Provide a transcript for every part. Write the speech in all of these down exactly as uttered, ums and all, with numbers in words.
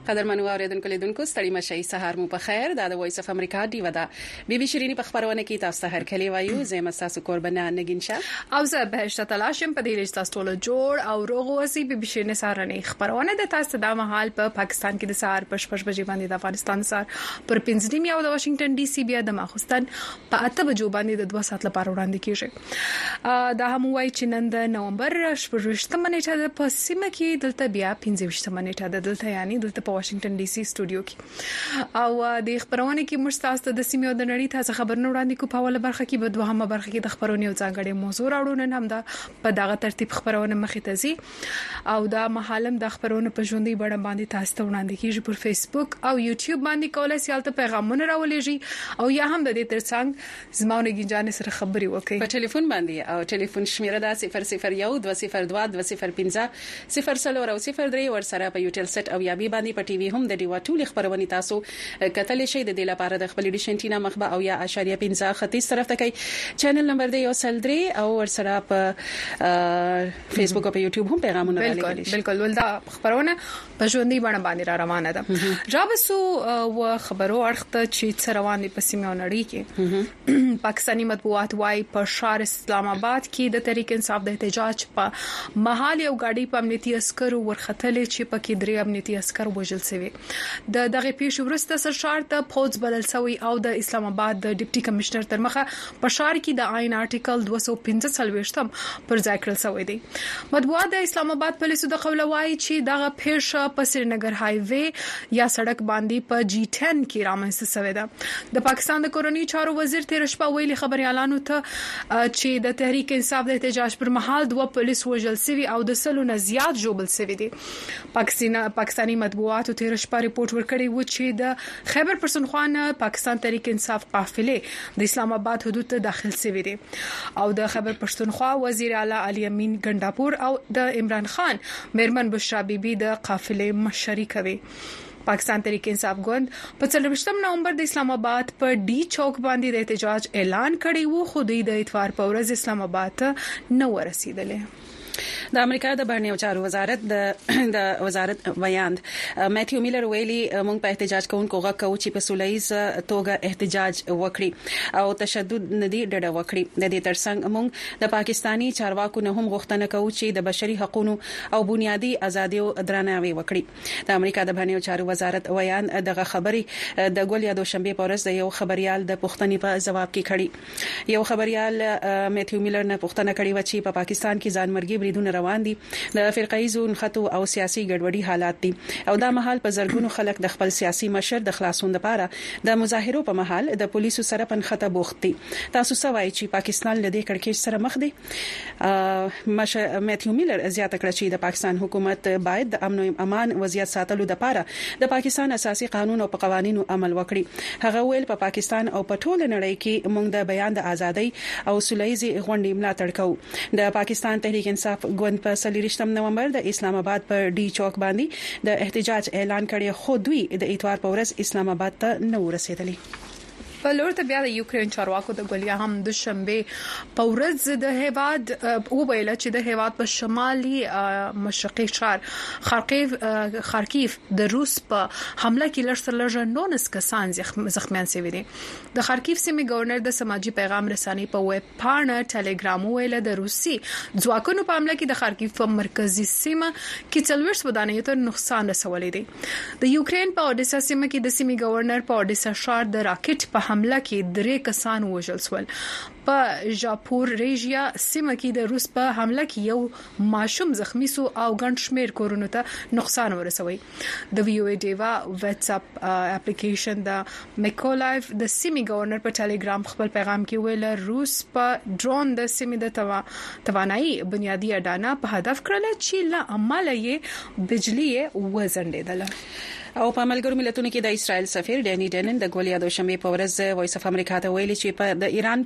قدرمنو اوریدونکو لیدونکو ستړي مشي سهار مو په خیر دا د وایس اف امریکا دی ودا بي بي شيريني په خبرونه کې تاسو ته هر کلی وایو زم تاسو قربانه نگینشه او زه بهشته تلاشم په دې رښتا ټول جوړ او روغ وسی بي بي شيريني سهارني خبرونه د تاسو د مهال په پاکستان کې د سهار په شپږ بجې باندې د افغانستان سره پر پنځه نیمه او د واشنگټن ډي سي بیا د ماخستان په اته بجو باندې د دوه ساعت لپاره وړاندې کیږي دا هم وایي چې نن د نومبر شپږم نیټه د پسیمه کې دلته بیا پنځه نیټه د دلته یعنی دلته په واشنگټن ډي سي سټوډیو کې او د خبرونه کې مستاسته د سیمه د نړۍ تازه خبرونه وړاندې کو په اوله برخه کې په دوهمه برخه کې د خبرونې او ځانګړي موضوع راوړو نن هم دا په دغه ترتیب خبرونه مخې ته ځي او دا مهالم د خبرونه په ژوندۍ بڼه باندې تاسو ته وړاندې کیږي پر فیسبوک او یوټیوب باندې کولای شئ تاسو پیغامونه راولېږئ او یا هم د دې ترڅنګ زمونه گنجان سره خبري وکړئ په ټلیفون باندې او ټلیفون شمیره دا صفر صفر یو دوه صفر دوه دوه صفر پنځه صفر څلور او صفر درې ور سره په یوټل سټ او یا بي باندې په ټي وي هم د ډیوا ټول خبرونه تاسو کتلې شي د دې لپاره د خپل ډیشن ټینا مخبه او یا اشاریه پنځه ختیځ طرف ته کوي چینل نمبر دی یو سل درې او ور سره په فیسبوک او په یوټیوب هم پیغامونه راغلي شي بالکل ولدا خبرونه په ژوندۍ باندې باندې را روانه ده جابسو و خبرو اړخته چې څه روان دي په سیمه نړۍ کې پاکستاني مطبوعات وايي په شهر اسلام آباد کې د تحریک انصاف د احتجاج په محل یو گاډي په امنیتي عسکرو ورختلې چې پکې درې امنیتي عسكر وژل شوی د دغه پیښو وروسته سرشار ته فوج بدل شوی او د اسلام آباد د ډیپټي کمشنر تر مخه په شهر کې د آئین آرټیکل دوه سوه پنځه څلوېښتم پر ځای کړل شوی دی مطبوعات د اسلام آباد پولیسو د قوله وايي چې دغه پیښه په سرینګر های وی یا سړک باندې په جی دس کې رامنځته شوې ده د پاکستان د کورونی چارو وزیر تیر شپه ویلي خبريالانو ته چې د تحریک انصاف د احتجاج پر مهال دوه پولیس وژل شوی او د سلو نه زیات جوړل شوی دي پاکستان پاکستاني مطبوعاتو تیر شپه ریپورت ورکړی و چې د خیبر پښتونخوا نه پاکستان تحریک انصاف قافله د اسلام آباد حدود ته داخل شوی دي او د خیبر پښتونخوا وزیر اعلی علي امین ګنداپور او د عمران خان میرمن بشرا بیبي د قافله مشري کوي پاکستان تحریک انصاف ګوند په څلوېښتم نومبر د اسلام آباد په ډي چوک باندې د احتجاج اعلان کړی وو خو د اتوار په ورځ اسلام آباد ته نه ورسیدلې د امریکا د بهرنیو چارو وزارت د د وزارت بیان میتیو میلر ویلي موږ په احتجاج کوونکو غوښتو چې په سولهییز توګه احتجاج وکړي او تشدد ندي ډډه وکړي د دې ترڅنګ موږ د پاکستانی چارواکو نه هم غوښتنه کوو چې د بشري حقوقو او بنیادي ازادیو درناوی وکړي د امریکا د بهرنیو چارو وزارت بیان دغه خبري د ګول یا دوشنبه په ورځ د یو خبريال د پوښتنې په جواب کې کړي یو خبريال میتیو میلر نه پوښتنه کړې و چې په پاکستان کې ځانمرګي بریدونه روان دي د فرقایزو نخټو او سیاسي ګډوډي حالات دي او دا مهال په زرګونو خلک د خپل سیاسي مشر د خلاصون لپاره د مظاهرو په مهال د پولیسو سره پنخته بوخت دي تاسو سوای چې پاکستان لدی کړکېچ سره مخ دي مش میتیو میلر زیاته کړ چې د پاکستان حکومت باید د امن او امان وضعیت ساتلو لپاره د پاکستان اساسي قانون او قوانینو عمل وکړي هغه ویل په پاکستان او په ټول نړۍ کې موږ د بیان د ازادۍ او سولهییزي غونډې ملاتړ کوو د پاکستان تحریک انصاف ګوند په څلوېښتم نومبر د اسلام آباد په ډي چوک باندې د احتجاج اعلان کړی خو دوی د اتوار په ورځ اسلام آباد ته نه ورسېدلي په لور ته بیا د یوکرين چارواکو د ګولیا هم د شنبه په ورځ د هیواد او ویل چې د هیواد په شمالي مشرقي ښار خارکیف خارکیف د روس په حمله کې لږ لږ نونس کسان زخمیان شوي دي د خارکیف سیمې گورنر د سماجی پیغام رساني په ویب پاڼه ټلګرام ویل د روسي ځواکونو په حمله کې د خارکیف په مرکزی سیمه کې څلوېښت ودانیو ته نقصان رسولی دی د یوکرين په اودیسا سیمه کې د سیمې گورنر په اودیسا ښار د راکټ په حمله کې درې کسان وژل شول په ژاپور ریژیا سیمه کې د روس په حمله کې یو ماشوم زخمی سو او ګڼ شمیر کورونو ته نقصان ورسوي د وی او ای ډیوا واتس اپ اپلیکیشن د میکولایف د سیمې گورنر په ټلګرام خپل پیغام کې ویل روس په ډرون د سیمې د توا توانایي بنیادی اډانه په هدف کړل چې لا عمل یې بجلی وزندیدل او په ملګرو ملتونو کې د اسرائیل سفیر ډینی ډنن د ګولیا دوشنبه په ورځ وایس اف امریکا ته ویلي چې په د ایران پلوه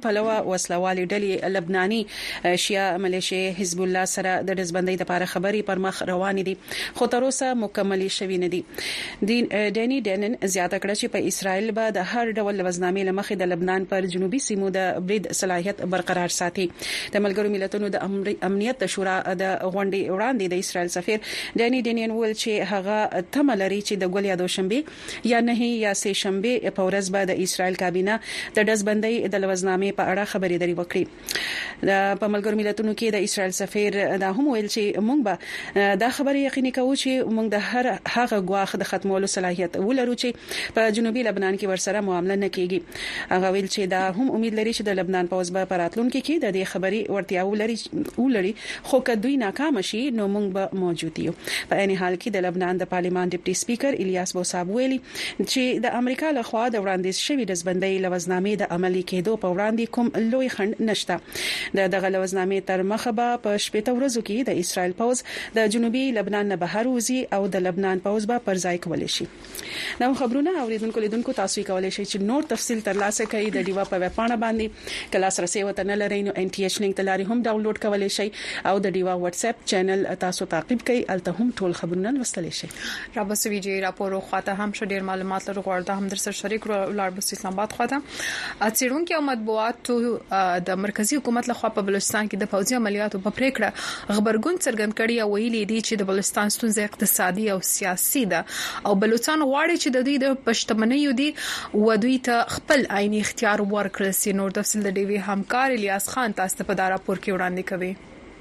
وسلوالي ډلې لبناني شیا ملیشیا حزب الله سره د دزبندۍ لپاره خبري پر مخ روان دي خو تر اوسه مکمل شوي نه دي. ډینی ډینن زیاته کړه چې په اسرائیل به د هر ډول لوزنامې لمخې د لبنان پر جنوبي سیمو د برید صلاحیت برقرار ساتي. د ملګرو ملتونو د امنیت شورا د غونډې وړاندې د اسرائیل سفیر ډینی ډینن ویل چې هغه تمه لري چې د ګول یا دوشنبه یا نه یا سه شنبه په ورځ به د اسرائیل کابینه د دزبندۍ د لوزنامې په اړه خبري دري وکړي. د په ملګرو ملتونو کې د اسرائیل سفیر دا هم ویل چې موږ به دا خبري یقیني کوو چې موږ د هر هغه غواخ د ختمولو صلاحیت ولرو چې په جنوبي لبنان کې ورسره معامله نه کیږي. هغه ویل چې دا هم امید لري چې د لبنان پوز به پراتلونکو کې د دې خبري ورتیا ولري ولري خو کدوې ناکام شي نو موږ به موجود یو. په عین حال کې د لبنان د پارلیمان ډیپټي سپیکر الیاس بوصاب ویلي چې د امریکا له خوا د وړاندیز شوی دزبندۍ لوزنامې د عملی کېدو په وړاندې کوم لوی خنډ نشته. د دغه لوزنامې تر مخه به په شپږ ورځو کې د اسرائیل پوز د جنوبي لبنان نه بهر وځي او د لبنان پوز به پر ځای کول شي. دا خبرونه اوریدونکو لیدونکو تاسو کولای شئ چې نور تفصیل ترلاسه کړئ د ډیوا په ویب پاڼه باندې کلاس رسې وته نه لرئ نو ان ټي ایچ لینک تلاري هم ډاونلوډ کولای شئ او د ډیوا واتس اپ چینل تاسو تعقیب کړئ الته هم ټول خبرونه لوستلی شئ. را به سوي جی راپور خواته هم شډیر معلومات لرو غواړم هم در سره شریک ولر بس اسلام آباد خواته اڅیرونکو او مطبوعات د مرکزی حکومت لخوا په بلوچستان کې د فوجي عملیاتو په پریکړه خبرګون څرګند کړي او ویلي دي چې د بلوچستان ستونزې اقتصادي او سیاسي ده او بلوچستان غواړي چې د دوی د پښتمنۍ دي و دوی ته خپل عیني اختیار ورکړي. سي نور تفصیل د ډیوی همکار الیاس خان تاسو په دا راپور کې وړاندې کوي.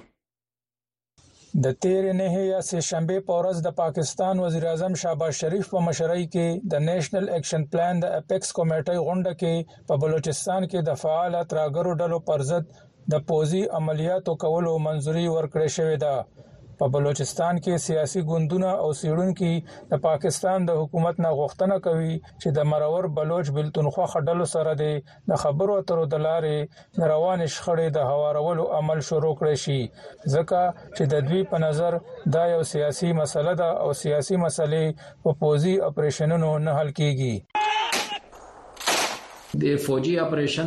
د تیر نه یا سه شنبه په ورځ د پاکستان وزیر اعظم شهباز شریف په مشرۍ کې د نېشنل اکشن پلان د اپیکس کمیټې غونډه کې په بلوچستان کې د فعال ترهګرو ډلو پر ضد د پوزي عملیاتو کولو منځوري ورکړې شوې ده. په بلوچستان کې سیاسي ګوندونه او سیړونکو د پاکستان د حکومت نه غوښتنه کوي چې د مرور بلوچ بلتونخوا خډلو سره د خبرو اترو د لارې روان شخړې د هوارولو عمل شروع کړي شي ځکه چې د دوی په نظر دا یو سیاسي مسله ده او سیاسي مسلې په پوزي اپریشنونو نه حل کیږي. د فوجي اپریشن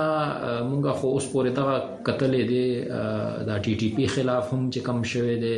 مونږه خو اوس پورې دا قتلې دي د ټي ټي پی خلاف هم چې کم شوه دي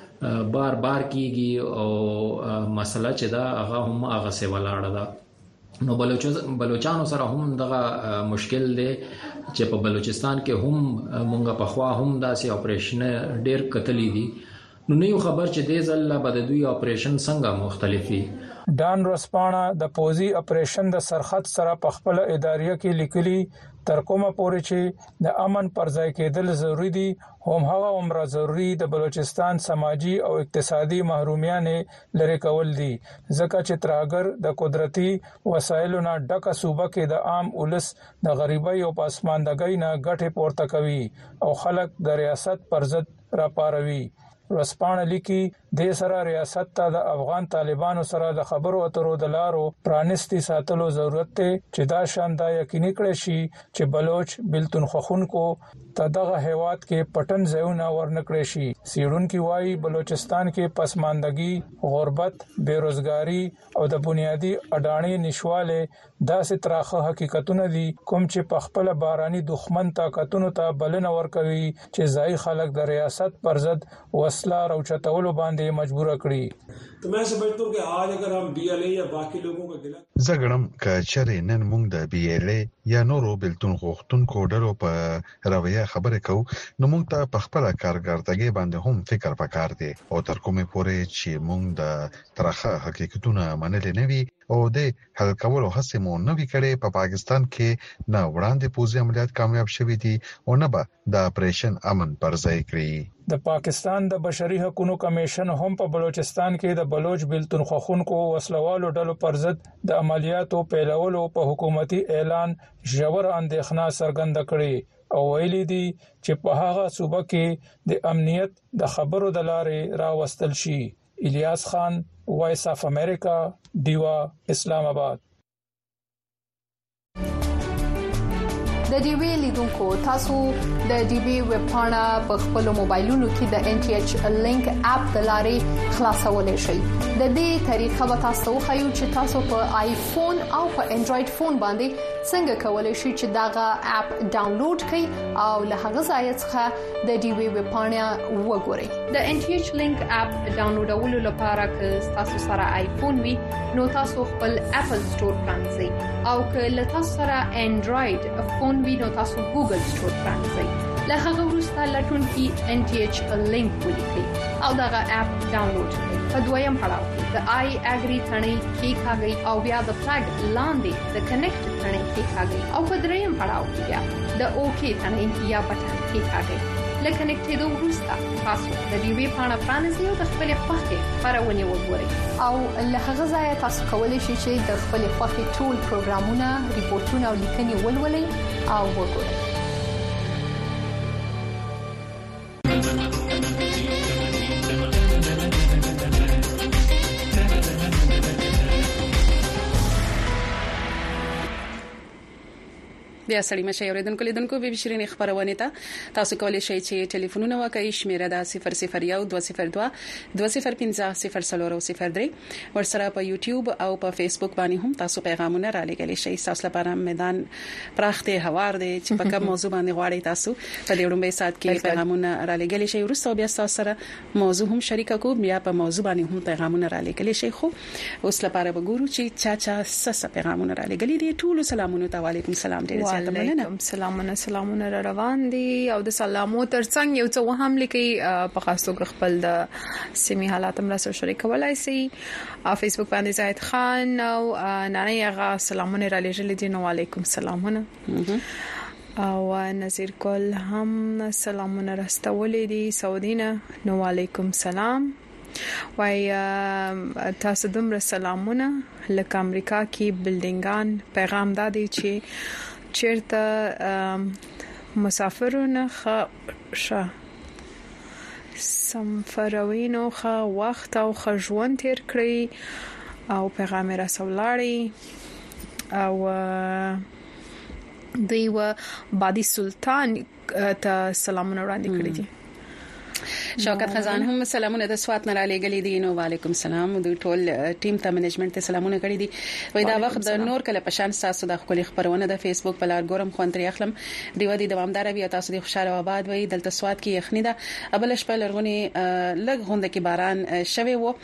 بار بار کیږي او مسله چې دا هغه هم هغه څه ولاړه ده. نو بلوچستان سره هم دغه مشکل دی چې په بلوچستان کې هم مونږه په خوا هم داسې اپریشن ډیر قتلې دي. نو نه یو خبر چې د ځل به د دوی اپریشن څنګه مختلفي. ډان رسپانا د پوزي اپریشن د سرحد سره په خپل اداریه کې لیکلي تر کومه پورې چې د امن پر ځای کېدل ضروری دي هم هغه عمره ضروری د بلوچستان سماجی او اقتصادي محرومیان لري کول دي ځکه چې ترهګر د قدرتي وسایلو نه ډکه صوبه کې د عام ولس د غریبۍ او پاسماندګۍ نه ګټه پورته کوي او خلک د ریاست پر ضد راپاروي. رسپانه لیکي د سره ریاست ته د افغان طالبانو سره د خبرو اترو د لارو پرانستی ساتلو ضرورت ته چې دا شاندا یقیني کړی شي چې بلوچ بلتونخوا خونکو ته دغه هیواد کې پټن ځایونه ورنکړي شي. سیړونکو وايي بلوچستان کې پسماندګي، غربت، بیروزګاری او د بنیادی اډانی نشواله داسې تراخه حقیقتونه دي کوم چې په خپل باراني دښمن طاقتونو ته بلنه ورکوي چې ځای خلک د ریاست پر ضد وسله راوچتولو باندې مجبور کړی. तो मैं समझता हूं कि आज अगर हम बी एल ए या बाकी लोगों का गिला زګړم ک چرې نن موږ د بي ال اي یا نورو بلتون غوښتونکو ډلو په رویه خبرې کوو نو موږ ته په خپل کارګردګي باندې هم فکر پکار دی او تر کومه پورې چې موږ د ترخه حقیقتونه منل نه وي او د حل کولو هڅه مو نه وی کړې په پاکستان کې نه وړاندې پوزي عملیات کامیاب شوي دي او نه به د اپریشن امن پر ځای کړی. د پاکستان د بشري حقوقو کمیشن هم په بلوچستان کې د بلوچ بلتونخوا خونکو وسلوالو ډلو پر ضد د عملیاتو پیلولو په حکومتي اعلان ژور اندېښنه څرګنده کړې او ویلي دي چې په هغه صوبه کې د امنیت د خبرو د لارې راوستل شي. الیاس خان، وایس اف امریکا، دیوا، اسلام آباد. د د ډي وی لیدونکو تاسو د ډي وی ویب پاڼه په خپل موبایلونو کې د ان ټي ایچ لینک اپ د لارې خلاصولای شئ. د دې طریقه به تاسو خو چې تاسو په آیفون او په انډراید فون باندې څنګه کولای شئ چې داغه اپ ډاونلوډ کړئ او له هغه ځای څخه د ډي وی ویب پاڼه وګورئ. د ان ټي ایچ لینک اپ ډاونلوډولو لپاره که تاسو سره آیفون وي نو تاسو خپل اپل سٹور پرانځئ او که له تاسو سره انډراید فون وي نو تاسو ګوګل سٹور پرانځئ. له هغه وروسته لټون کې ان ټي ایچ لینک ولیکئ او داغه اپ ډاونلوډ کړئ. په دویم پړاو کې د آی اګری ثنې کې کاږي او بیا د فلګ لاندې د کنیکټ ثنې کې کاږي او په دریم پړاو کې بیا د اوکی ثنې یا بټن کې کاږي. لکه کنیکټېدو وروسته تاسو د ډي وی پاڼه پرانیزئ او د خپل خوښې خبرونه وګورئ او له هغه ځای تاسو کولی شئ چې د خپل خوښې ټول پروګرامونه، ریپورتونه او لیکنې ولولئ او وګورئ. بیا سړی مشه اوریدونکو لیدونکو به شیرین خبرونه ته تاسو کولی شئ چې ټلیفونونه وکړئ. شمیره دا صفر صفر یو دوه صفر دوه دوه صفر پنځه صفر څلور او صفر درې. ورسره په یوټیوب او په فیسبوک باندې هم تاسو پیغامونه را لګولی شئ. تاسو لپاره میدان پراخته هوار دی چې په کوم موضوع باندې غواړئ تاسو په دې وړاندې سات کې پیغامونه را لګولی شئ. ورسره بیا تاسو سره موضوع هم شریک کوو، بیا په موضوع باندې هم پیغامونه را لګولی شئ. خو اوس لپاره وګورو چې چا چا سس پیغامونه را لګولی دي. ټول سلامونه ته وعلیکم السلام. ډیر علیکم سلامونه سلامونه را روان دي او د سلامو ترڅنګ یو څه وهم لیکي په خاصو خپل د سیمه حالات هم سره شریکولای شي. فیسبوک باندې زاهد خان او نانی هغه سلامونه را لېږل دي. نو علیکم سلامونه او نذیر کول هم سلامونه راستولې دي سعودینا. نو علیکم سلام وای تاسو دومره سلامونه. لکه امریکا کې بلډینګان پیغام دادي چې چیرته مسافرونه ښه سفروینو ښه وخت او ښه ژوند تیر کړی او پیغام رسولاړي او دیو بادي سلطان ته سلامونه وړاندې کړی دي. شوکت خزان هم سلامونه د سوات نه را لګلې دي. نو وعلیکم السلام د ټول ټیم ته منیجمنت ته سلامونه کړی دي. وای دا وخت د نور کله پشان تاسو د خپل خبرونه د فیسبوک په لار ګورم خو انتري اخلم دیو دي دوامدار وي تاسو د خوشاله آباد وي دلته سوات کې یخنی ده. ابل شپه لرغونی لګ غونډه کې باران شوي وو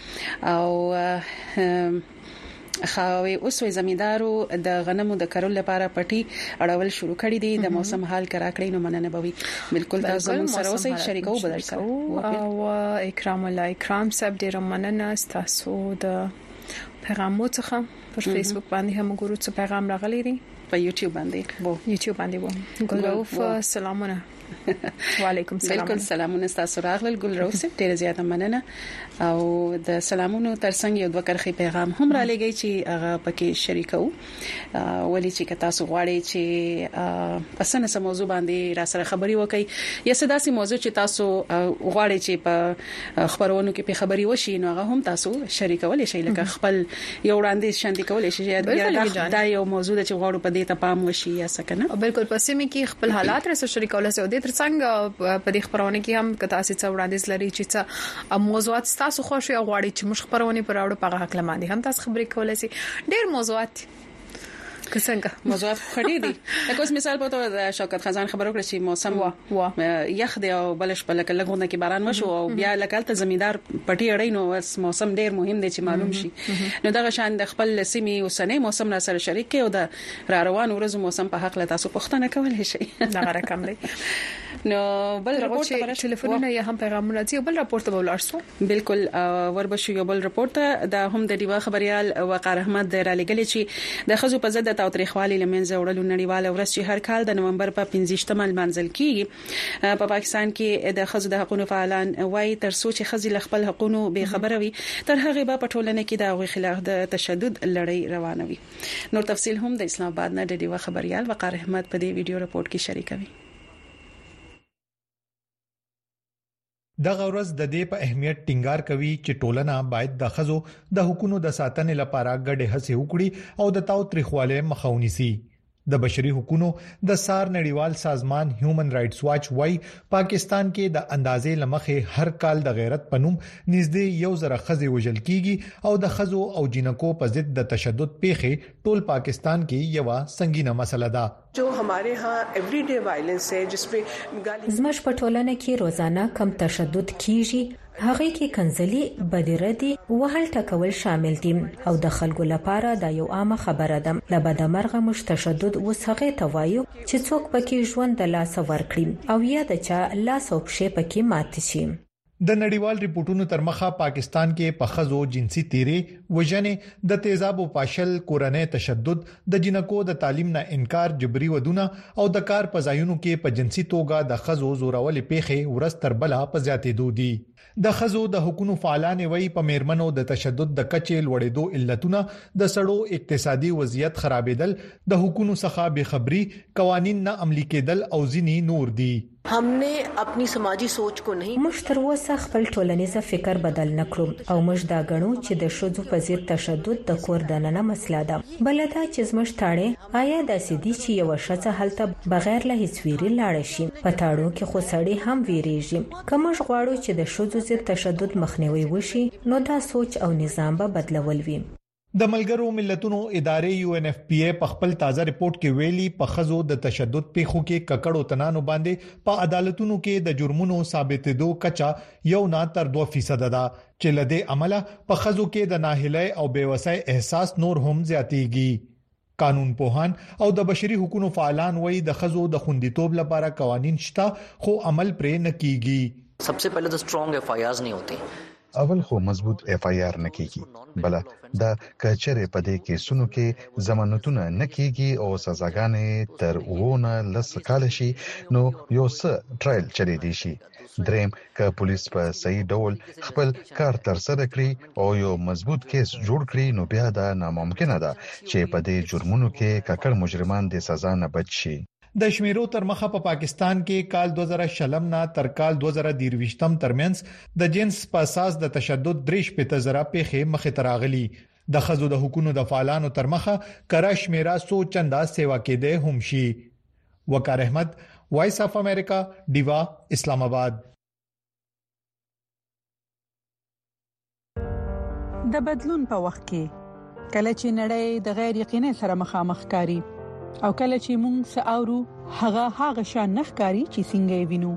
او خاوي اوس وي زمیدارو د غنمو د کرول لپاره پټي اړول شروع کړي دي. د موسم حال کرا کړی نو مننه بوي. بالکل تاسو سره اوسئ شریکو بدل سره او اکرام الله اکرام صاحب ډیر مننه تاسو د پیغامو څخه په فیسبوک باندې هم ګورو څه پیغام راغلی دی. په یوټیوب باندې وو یوټیوب باندې وو ګلروف سلامونه. وعلیکم السلام. بالکل سلامونه تاسو راغلل ګلروف ډیر زیاته مننه او د سلامونو ترڅنګ یو دوه کرخي پیغام هم را لګی چې هغه پکې شریکو ولې چې تاسو غواړئ چې پسنه سم موضوع باندې را سره خبري وکړي یا څه داسې موضوع چې تاسو غواړئ چې په خبرونو کې په خبري وشي نو هغه هم تاسو شریکول شي. لکه خپل یو وړاندې شاندې کول شي دا یو موضوع چې غواړو په دې ته پام وشي یا څه کنه. بالکل پسې مې کې خپل حالات را سره شریکول سي. د ترڅنګ په دې خبرونه کې هم کتا سي څو وړاندیز لري چې څه موضوعات تاسو خوښ او غواړئ چې موږ خبرونه پر اړه په حق لمانځي هم تاسو خبرې کولای شئ. ډېر موضوعات څنګه موضوعات خړې دي. لکه اوس مثال په توګه شوکت خزان خبرو کړی چې موسم یخ دی او بلش په لکه لګونه کې باران وشو او بیا لکه زمیدار پټي اړې نو موسم ډېر مهم دی چې معلوم شي. نو دغه شان د خپل سیمې اوسنۍ موسم را سره شریک کې او د را روان ورځو موسم په حق له تاسو پوښتنه کولای شئ. دا رقم دی. نو بل راپورټ پر ټلیفونونه یا هم پیغامونه دی بل راپورټ به ولرسو. بالکل وربشو یو بل راپورټ دا هم د دیوا خبريال وقار احمد را لګل چې د خزو په زده تاریخوالي لمنځه وړلو نړیواله ورځ چې هر کال د نومبر په پنځه مل منځل کیږي په پاکستان کې د خزو د حقوقو فعالان وایي تر څو چې خزي خپل حقوقو به خبره وي تر هغه به په ټولنه کې د غوښ خلاف د تشدد لړۍ روانه وي. نور تفصيل هم د اسلام آباد نه د دیوا خبريال وقار احمد په دې ویډیو راپورټ کې شریکوي. دغه ورځ د دې په اهمیت ټینګار کوي چې ټولنه باید د خزو د حقوقو د ساتنې لپاره ګډه هڅې وکړي او د تاوتریخواله مخاوني سي. د بشري حقوقو د سار نړیوال سازمان هیومن رائټس واچ وايي پاکستان کې د اندازې لمخې هر کال د غیرت پنوم نږدې یو زره خزې وژل کیږي او د خزو او جنکو په ضد د تشدد پیښې ټول پاکستان کې یو سنگینه مسله ده جو हमारे यहाँ एवरीडे वायलेंस है जिसपे زموږ په ټولنه کې روزانه کم تشدد کیږي هغه کې کنځلي بدردي وهل ټکول شامل دي او د خلکو لپاره دا یو عامه خبره ده لبد مرغه مش تشدد وسغه توایو چې څوک پکې ژوند د لاس ورکړي او یا د چا لاس او پښې پکې مات شي د نړیوال ریپورتونو تر مخه پاکستان کې په خزو جنسي تیرې وژنې د تیزاب او پاشل کورنۍ تشدد د جنکو د تعلیم نه انکار جبري ودونه او د کار په ځایونو کې په جنسي توګه د خزو زورول پیښې ورستر بلا په زیاتېدو دي د خزو د حقوقو فعالان وی په میرمنو د تشدد د کچې لوړېدو علتونه د سړو اقتصادي وضعیت خرابېدل د حقوقو څخه بے خبري قوانين نه عملي کېدل او ځینی نور دي हमने अपनी समाजी सोच को नहीं مشتروسه خپل ټولنیز فکر بدل نکړو او موږ دا غنو چې د شذو په ضد تشدد د کور دننه مسله ده بلدا چې زموږ تاړې آیا د سيدي چې یو شته حالت بغیر له هیڅ ویري لاړ شي په تاړو کې خو سړی هم ویریږي کوم غواړو چې د شذو ضد تشدد مخنیوي وشي نو دا سوچ او نظام به بدلول وي د ملګرو ملتونو ادارې یو ان اف پی ای په خپل تازه ریپورت کې ویلي په خزو د تشدد پیښو کې ککړو تنانو باندې په عدالتونو کې د جرمونو ثابتېدو کچا یو نه تر دوه فیصد ده چې لدې عمله په خزو کې د ناهیلۍ او بیوسۍ احساس نور هم زیاتېږي قانون پوهان او د بشري حقوقو فعالان وایي د خزو د خوندیتوب لپاره قوانين شته خو عمل پرې نه کیږي सबसे पहले तो स्ट्रांग एफ आई आर नहीं होती اول خو مضبوط اف آی آر نکېږي بل دا کچره په دې کې سونو کې ضمانتونه نکېږي او سزاګانې تر وونه لس کال شي نو یو څه ټرایل چلی دی شي دریم ک پولیس په صحیح ډول خپل کار تر سره کړی او یو مضبوط کیس جوړ کړي نو بیا دا ناممکن ده چې په دې جرمونو کې ککړ مجرمان د سزا نه بچ شي د شمیرو تر مخه په پا پاکستان کې کال دوه زره شلم نه تر کال دوه زره درویشتم ترمنځ د جنس په اساس د تشدد دریش په تزرا پیخه مخه تراغلی د خزو د حقوقو د فعالانو تر مخه کرا شمیرا سو چندا سیوا کېده هم شي وقار احمد وایس اف امریکا دیوا اسلام آباد د بدلون په وخت کې کله چې نړۍ د غیر یقیني سره مخامخ کاری او کله چې مونږ ساورو هغه هغه شان نخکاری چې څنګه وینو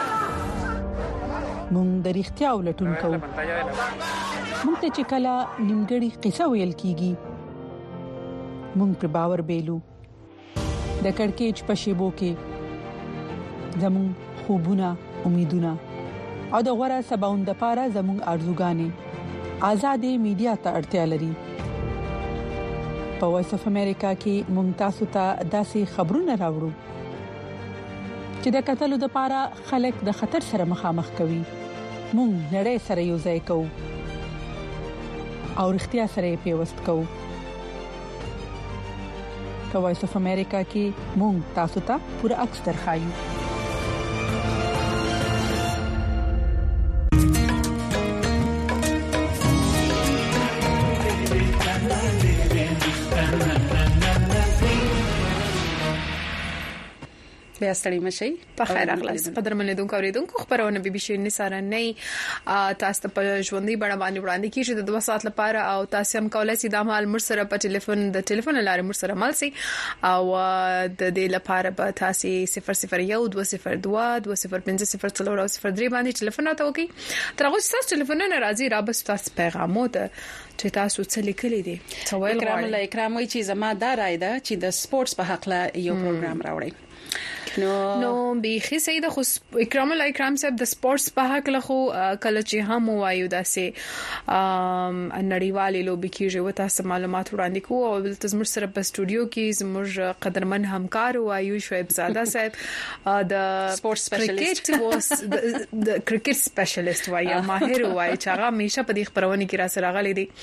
مونږ د اړتیا ولټون کوو مونږ ته چې کله نیمګړی قصه ویل کیږي مونږ پر باور بیلو د کڑکېچ په شیبو کې زمون خوبونه امیدونه او د غوړه سباوند لپاره زمون ارزوګانې آزادې میډیا ته اړتیا لري په وایس اف امریکا کې ممتاز ته داسې خبرونه راوړو چې د قتل لپاره خلک د خطر سره مخامخ کوي مونږ نړۍ سره یو ځای کوو او اړتیا سره پیوست کوو په وایس اف امریکا کې مونږ تاسو ته پوره عکس درخایو بیا ستړي مشي په خیر اغلاس قدرمن دونکو اوریدونکو خبرونه بي بي سي نثار نه تاسو ته په ژوندۍ بڼه باندې وړاندې کیږي د دوه ساعت لپاره او تاسو هم کولای شئ د مال مرسره په ټلیفون د ټلیفون لارې مرسره مال سي او د دې لپاره به تاسو صفر صفر یو دوه صفر دوه دوه صفر پنځه صفر څلور او صفر درې باندې ټلیفون راته وکي تر هغه تاسو ټلیفونونه راځي را به تاسو پیغامو ته چې تاسو څه لیکلي دي سوال کرام الله اکرام وي چې زما دا راي ده چې د سپورتس په حق لا یو پروګرام راوړي نو نو به سید خو اکرام الله اکرام صاحب د سپورتس په حق له خو کله چې هم وایو داسې ام نړیوالې لوبي کېږي و تاسو معلومات وړاندې کوو او بل تاسو سره په سټوډیو کې زموږ قدرمن همکار وایو شعیب زاده صاحب د سپورتس سپیشلیست واس د کرکټ سپیشلیست وایي ماهر وایي چې هغه همیشه په دې خبرونه کې را سره غلي دي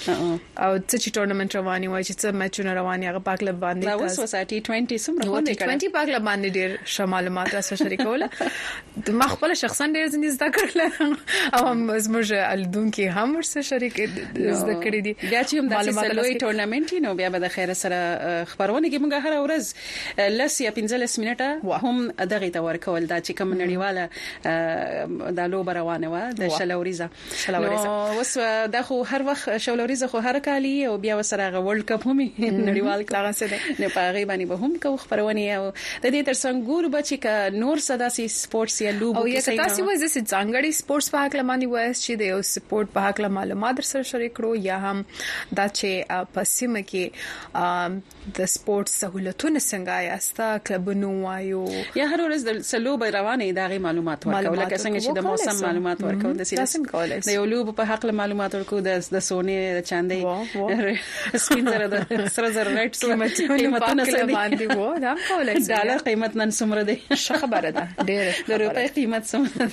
او چې ټورنمنت رواني وای چې څه میچونه رواني هغه پاک لب باندې دا اوس وساتي عشرين سمره خو ټي ټوئنټي پاک لب باندې ډیر شمالمات سره شریکول د ما خپل شخصا ډیر ځنې زده کړل او هم زموږ الدون کې هم ورسره شریک زده کړی دي بیا چې هم د سلوي ټورنمنت نو بیا به د خیر سره خبرونه کې موږ هر ورځ لس یا پنځلس منټه هم دغه ته ورکول دا چې کوم نړیواله د لوب روانه و د شلوريزه شلوريزه اوس دا خو هر وخت شلوريزه خو هر کالي او بیا وسره غ ورلد کپ هم نړیوال کاغه څه ده نه پاره باندې به هم کو خبرونه او د دې ترڅنګ ګور بچی ک نور صداسي سپورتس یا لوب او یا تاسو وایي چې ځانګړي سپورتس په حق لماني وایي چې د یو سپورت په حق معلومات سره شریک کړو یا هم دا چې په سیمه کې د سپورت سہولتونه څنګه یاستا کلبونو وایو یا هر ورځ د سلوب روانه دغه معلومات ورکول لکه څنګه چې د موسم معلومات ورکول د سیاسي د یو لوب په حق معلومات ورکول د د سونې د چاندې سپین زره د سره زره رائټ قیمتونه سره باندې وو دا کولای شي ډالر قیمت نن څومره دی ښه خبره ده ډېر د روپۍ قیمت څومره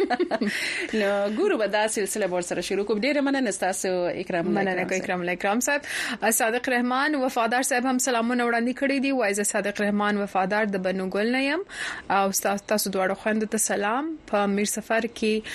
نو ګورو به دا سلسله ور سره شروع کوم ډېر مننه تاسو اکرام مننه کوي اکرام اکرام صاحب صادق رحمان وفادار صاحب هم سلامونه وړاندې کړی دي وایي صادق رحمان وفادار د بنوګل نه يم او تاسو دواړو خويندو ته سلام په میر سفر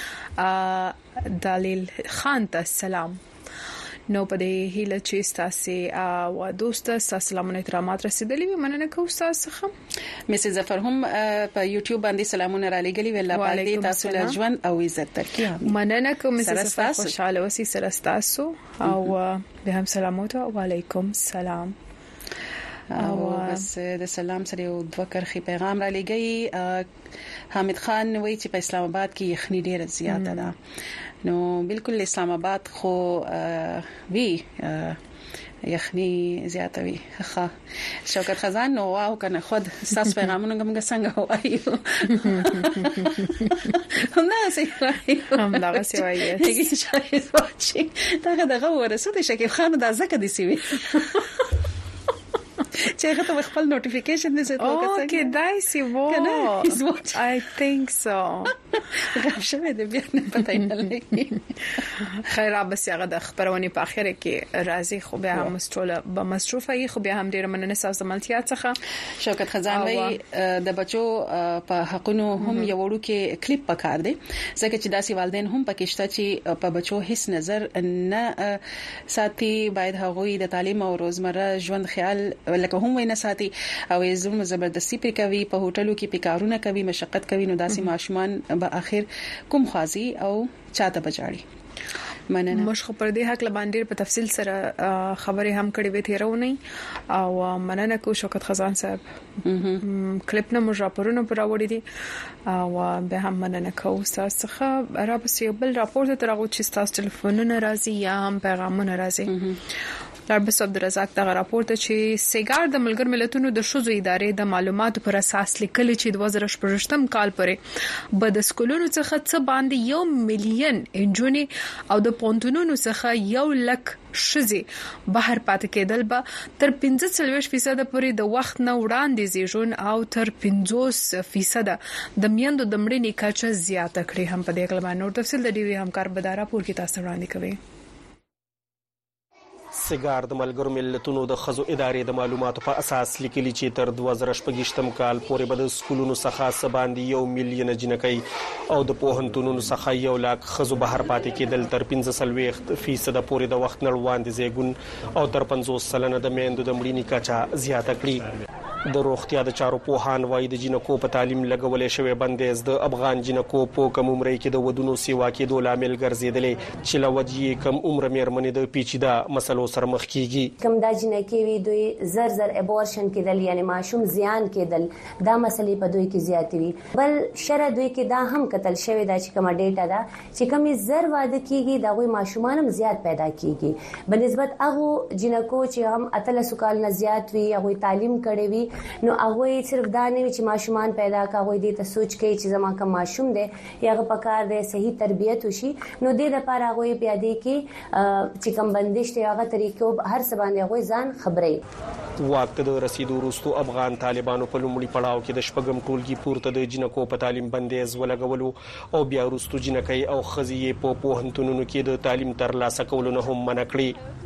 کې دلیل خان ته سلام نو په دې هیله چې تاسو او دوست تاسو سلامونه احترامات رسیدلی وي مننه کوم تاسو څخه مسز ظفر هم په یوټیوب باندې سلامونه را لګلی ویل په تاسو له ژوند او عزت ترکیه مننه کوم مسز ظفر خوشاله اوسئ سره تاسو او به هم سلامات او علیکم سلام او بس د سلام سره یو دوه کرخي پیغام را لګي حامد خان وایي چې په اسلام آباد کې یخني ډیره زیاته ده نو بالکل اسلام آباد خو وی یخنی زیاته وی ښه شوکت خزان نو واو کنه خود ساس پیغامونه کوم څنګه وایو هم نه سي وایو هم دا څه وایي هیڅ شي واچي دا دغه ورسوده شکیب خان دا زکه دي سی وی چې هغه ته خپل نوټیفیکیشن دې زه ته وکړم اوکې دای سی وو I think so غږ شوه دې بیا نه پته نه لګي خیر بس هغه د خبرونه په اخر کې راځي خو بیا هم مستروله به مصروفه یې خو بیا هم ډیر مننه تاسو ملتیا څخه شوکت خزان وی د بچو په حقونو هم یو وړو کې کلیپ پکار دی ځکه چې داسې والدین هم پکې شته چې په بچو هیڅ نظر نه ساتي باید هغوی د تعلیم او روزمره ژوند خیال لکه هم وینه ساتي او زموږ زبردستی پر کوي په هوټلو کې پکارونه کوي مشقت کوي نو داسې ماشومان به اخر کوم خاصي او چاته بچاړي مننه مش خو پر دې حق لباندې په تفصیل سره خبرې هم کړې وې تیرونه او مننه کو شوکت خزان صاحب کلیپ نه مو راپورونه پر راوړې دي او به هم مننه کو تاسو څخه را بس یو بل راپور ته راغو چې تاسو ټلیفونونه راځي یا هم پیغامونه راځي لاربس عبدالرزاق دا راپورته چې سیګار د ملګر ملتونو د شوزو ادارې د معلوماتو پر اساس لیکل چې د دوه زره شپږم کال پورې به د سکولونو څخه څه باندې یو میلیون انجونی او د پونتونونو څخه یو لک شزي بهر پاتې کېدل به تر پنځه څلويښت فیصد پورې د وخت نه وړاندې زیږون او تر پنځوس فیصد د میندو د مړینې کچه زیاته کړې هم په دې اړه باندې تفصیل د ډیوی همکار بدارا پور کې تاسو وړاندې کوي سیګار د ملګرو ملتونو د خزو ادارې د معلوماتو په اساس لیکلي چې تر دوه زره شپږم کال پورې به د سکولونو څخه څه باندې یو میلیون جنکۍ او د پوهنتونونو څخه یو لاک خزو بهر پاتې کېدل تر پنځه څلوېښت فیصد پورې د وخت نه وړاندې زیږون او تر پنځوس سلنه د میندو د مړینې کچه زیاته کړې د روغتیا د چارو پوهان وایي د جنکو په تعلیم لګولې شوی بندیز د افغان جنکو په کم عمر کې د ودونو سیوا کېدو لامل ګرځیدلې چې لوجې کم عمر مېرمنې د پیچیده مسلو سره مخ کیږي کم دا جنکې وي دوی زر زر ابورشن کېدل یعنی ماشوم زیان کېدل دا مسلې په دوی کې زیاتې وي بل شره دوی کې دا هم قتل شوی دا چې کومه ډیټا ده چې کمی زر واده کیږي دا غوي ماشومان هم زیات پیدا کیږي بنسبت هغه جنکو چې هم اتلس کال نه زیات وي هغه تعلیم کړي وي نو هغه صرف دا نه وي چې ماشومان پیدا کاوي دي ته سوچ کوي چې زما کوم ماشوم دی یاغه پکار دی صحیح تربیت وشي نو د لپاره هغه پیاده کې چې کوم بندش دی هغه طریقو هر څه باندې هغه ځان خبري وخت د رسیدو وروسته افغان طالبانو په لومړي پړاو کې د شپږم ټولګي پورته د جنکو په تعلیم بندیز ولګولو او بیا وروسته جنکۍ او خزیې په پوهنتونونو کې د تعلیم ترلاسه کولو نه هم منع کړې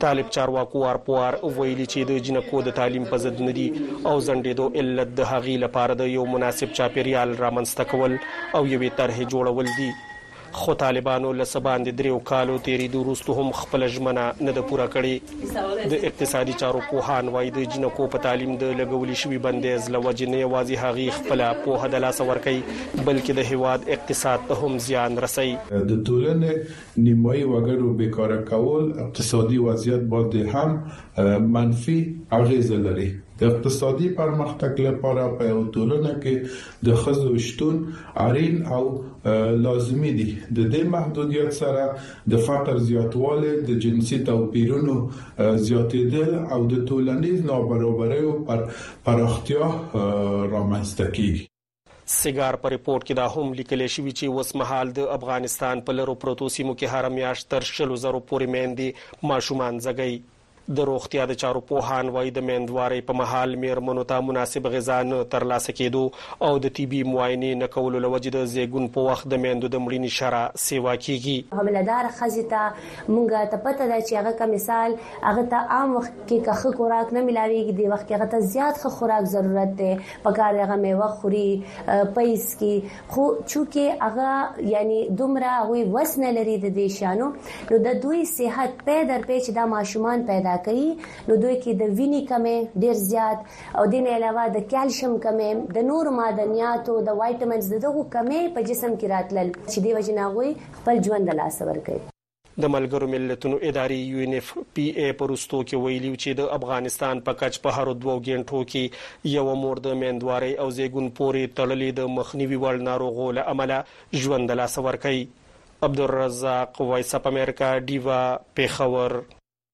طالب چارواکو ارپوار ویلي چې د جنکو د تعلیم په ضد ندي او زندېدو علت د هغې لپاره د یو مناسب چاپیریال رامنځته کول او یوې طرحې جوړول دي. خو طالبانو له باندې دریو کالو تیریدو وروسته هم خپل ژمنه نه ده پوره کړې. د اقتصادي چارو پوهان وایي د جنکو په تعلیم د لګولې شوي بندیز له وجې نه یوازې هغې خپله پوهه د لاسه ورکوي بلکې د هیواد اقتصاد ته هم زیان رسوي. د ټولنې نیمایي وګړو بیکاره کول اقتصادي وضعیت باندې هم منفي اغیزه لري. د اقتصادي پرمختګ لپاره په یو ټولنه کې د ښځو شتون اړین او لازمي دي. د دې محدودیت سره د فقر زیاتوالی، د جنسي توپیرونو زیاتېدل او د ټولنیز نابرابریو پر پراختیا رامنځته کیږي. سیګار په ریپورت کې دا هم لیکل شوی چې اوس مهال د افغانستان په لرو پروتو سیمو کې هر میاشت تر شلو زرو پورې میندې ماشومان زګي. د روغتیا د چارو پوهان وایي د میندوارۍ په مهال میرمنو ته مناسب غذا نه ترلاسه کېدو او د طبي معاینې نه کولو له وجې د زیږون په وخت د میندو د مړینې شرح سیوا کیږي. حامله‌دار ښځې ته مونږ ته پته ده چې هغه کا مثال هغه ته عام وخت کې که خوراک نه ملاويږي د وخت کې هغه ته زیات ښه خوراک ضرورت دی پکار هغه میوه خوري پیس کې خو چونکه هغه یعنی دومره وی وسنه لري د دې شانو نو د دوی صحت په در په چې دا ماشومان پیدا کوي نو دوی کې د وینې کمې ډیر زیات او د نه علاوه د کیلشیم کمې د نور معدنیاتو د وایټامینز دغه کمې په جسم کې راتلل چې دی وجناوي خپل ژوند له لاسه ورکړي. د ملګرو ملتونو ادارې یو ان اف پی ای پرستو کې ویلي چې د افغانستان په کچ په هر دوه غنټو کې یو مور د میندوارۍ او زیږون پورې تړلې د مخنیوي وړ ناروغو له امله ژوند له لاسه ورکړي. عبدالرزاق وایس اپ امریکا دیوا پیښور.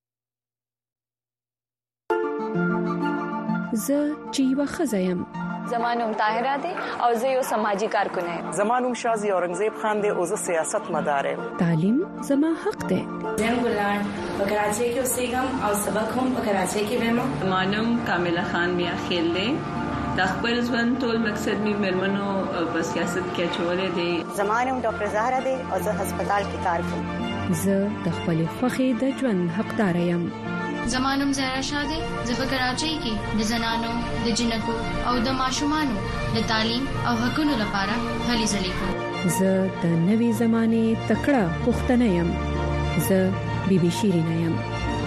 زه چې یو خزایم زمانوم طاهره دی او زه یو سماجی کارکون یم. زمانوم شازی اورنګزیب خان دی او زه سیاست مدار یم. تعلیم زما حق دی. زم ګلان په کراچۍ کې اوسېږم او سبق هم په کراچۍ کې وایم. زمانوم کامله خان میا خیل دی. د خپل ژوند ټول مقصد می مرمنو په سیاست کې چولې دی. زمانوم ډاکټر زهرا دی او زه هسپتال کې کار کوم. زه د خپل خوخي د ژوند حقدار یم. زمانوم زهرا شاه دی. زه په کراچۍ کې د زنانو د جنکو او د ماشومانو د تعلیم او حقوقو لپاره هلې ځلې کوم. زه د نوې زمانه تکړه پښتنه یم. زه بیبي شیرینه یم.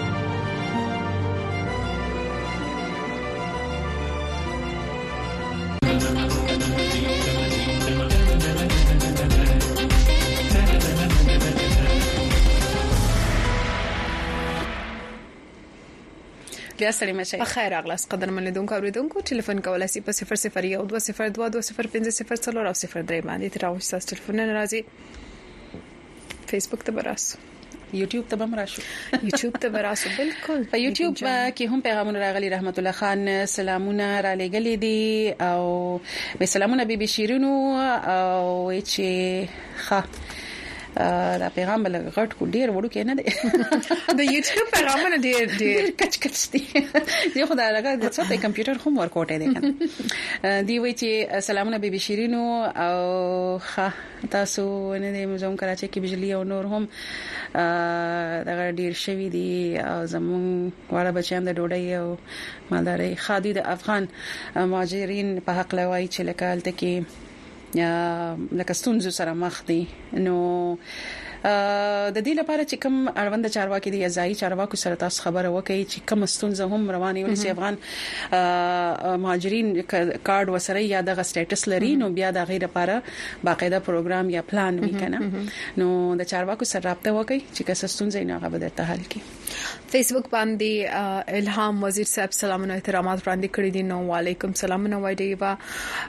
بیا سړی مشه په خیر اغلاس قدر منلیدونکو اوریدونکو ټلیفون کولای شي په صفر صفر یو دوه صفر دوه دوه صفر پنځه صفر څلور او صفر درې باندې تراوش تاسو ټلیفون ناراضي فیسبوک ته براسو یوټیوب ته هم راشو یوټیوب ته براسو بالکل په یوټیوب کې هم پیغامونه راغلي. رحمت الله خان سلامونه را لګلې دي او به سلامونه بیبي شیرینو او چې ښه دا پیغام بل غټ کو ډیر وړو کې نه دی د یوټیوب پیغامونه ډیر ډیر کچ کچ دي. زه خو دا لګا د څه په کمپیوټر هم ورکوټه دي کنه دی وی چې سلامونه بیبي شیرینو او ښه تاسو نه د موزم کراچۍ کې بجلی او نور هم دا ډیر شوی دي او زمون واړه بچیان د ډوډۍ او مالداري خادي د افغان مهاجرین په حق لوي چې لکالته کې یا لکه ستونزو سره مخ دي. نو د دې لپاره چې کوم اړوند چارواکي دي ځای چارواکو سره تاسو خبره وکړي چې کوم ستونزه هم روانه وي چې افغان مهاجرین کارت وسره یا د سټیټس لري نو بیا د غیر لپاره باقاعده پروګرام یا پلان وکنه نو د چارواکو سره رابطه وکړي چې کس ستونزه نه هغه به ته حل کړي. فیسبوک باندې الهام وزیر صاحب سلامونه احترامات وړاندې کړی دي. نو وعلیکم سلام نو وای دی وا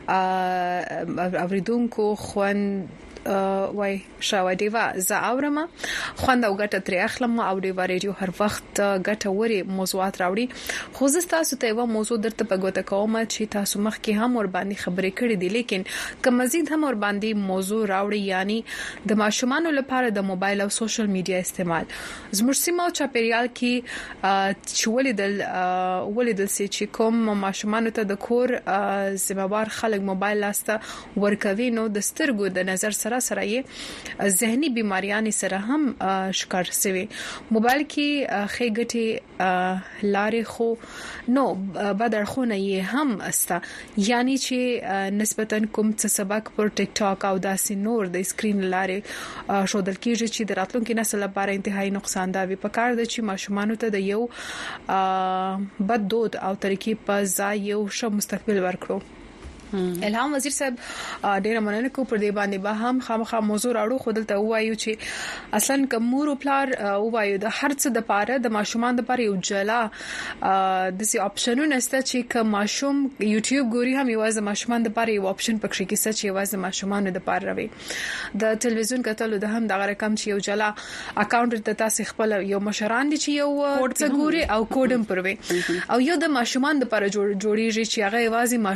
اوریدونکو خوان وای شاو دیوا ز اورما خوند او ګټه تر اخلم او دی ریډیو هر وخت ګټه وری موضوعات راوړي. خو زه تاسو ته یو موضوع درته پګوته کوم چې تاسو مخ کې هم ور باندې خبرې کړې دي لیکن که مزید هم ور باندې موضوع راوړي یعنی د ماشومانو لپاره د موبایل او سوشل میډیا استعمال زموږ سیمه او چاپیریال کې چولې دل ولې دل سې چې کوم ماشومانو ته د کور ذمہوار خلک موبایل لاسته ورکوي نو د سترګو د نظر سره سره سره یې ذهني بيماریاں سره هم شکار شوی. موبایل کې خېګټي لارې خو نو بدرخونه یې هم استا یعنی چې نسبتاً کوم څه سبق پر ټیک ټاک او داسې نور د سکرین لارې شودل کېږي چې د راتلونکو نسل لپاره انتهایی نقصان دا وي. په کار د چې ماشومان ته د یو بد دود او طریقې په ځای یو ښه مستقبل ورکړو. الهام وزیر صاحب ډیر مننه کو پر دې باندې به هم خامخا موضوع راړو خودلته وایو چې اصلا کومور پلار وایو د هر څه د پاره د ماشومان د پاره یو جلا د سي اپشنونه ست چې ک ماشوم یوټیوب ګوري هم یوازې ماشومان د پاره یو اپشن پکې کې ست چې یوازې ماشومان د پاره روي. د ټلویزیون کتلو د هم دغه رقم چې یو جلا اکاونټ ته تاسو خپل یو مشران دي چې یو څه ګوري او کوډم پروي او یو د ماشومان د پاره جوړ جوړیږي چې هغه یوازې